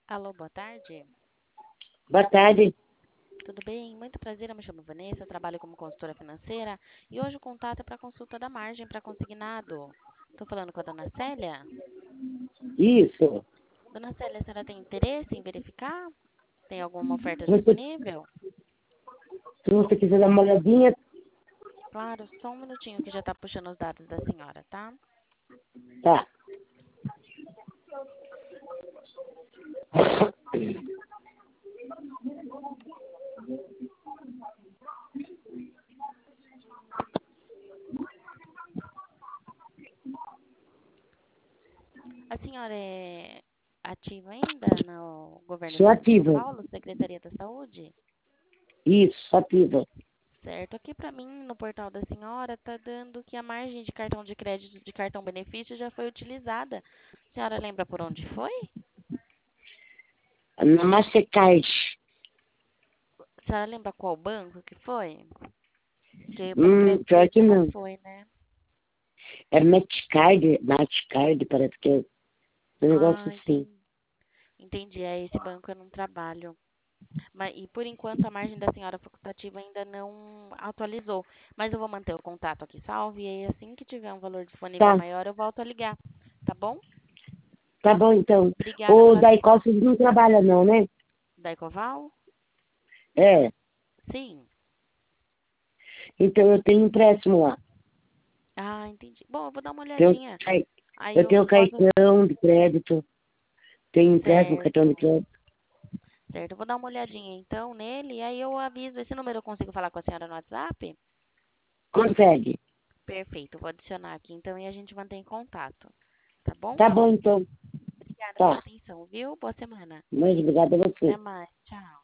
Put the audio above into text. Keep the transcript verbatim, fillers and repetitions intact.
Alô, boa tarde. Boa tarde. Tudo bem? Muito prazer, eu me chamo Vanessa, eu trabalho como consultora financeira e hoje o contato é para consulta da margem para consignado. Estou falando com a dona Célia. Isso. Dona Célia, a senhora tem interesse em verificar? Tem alguma oferta Se você, disponível? se você quiser dar uma olhadinha, Claro, só um minutinho que já está puxando os dados da senhora, tá? tá. A senhora é ativa ainda no governo do Sou estado de São ativa. Paulo, Secretaria da Saúde? Isso, ativa. Certo. Aqui para mim, no portal da senhora, está dando que a margem de cartão de crédito de cartão benefício já foi utilizada. A senhora lembra por onde foi? Na Mastercard. A senhora lembra qual banco que foi? Porque pelo Hum, crédito pior que não não. foi, né? É Mastercard, Mastercard, parece que é um negócio Ah, assim. entendi. Entendi. É, esse banco eu não trabalho. Mas, e por enquanto a margem da senhora facultativa ainda não atualizou. Mas eu vou manter o contato aqui salvo e aí assim que tiver um valor disponível Tá, maior eu volto a ligar. Tá bom? tá bom então. Obrigada O pela Daicó atenção. vocês não trabalha não, né? Da Ecoval? É, Sim. então eu tenho empréstimo lá. Ah, entendi. Bom, eu vou dar uma Tenho, olhadinha. cai- Aí eu eu tenho posso. cartão de crédito, tenho empréstimo, cartão de Certo, crédito. certo. Eu vou dar uma olhadinha então nele e aí eu aviso. Esse número eu consigo falar com a senhora no WhatsApp? Consegue. Perfeito, vou adicionar aqui então e a gente mantém contato. Tá bom? Tá bom então. Obrigada pela Tá. atenção, viu? Boa semana. Muito obrigada a Até você. mais. Tchau.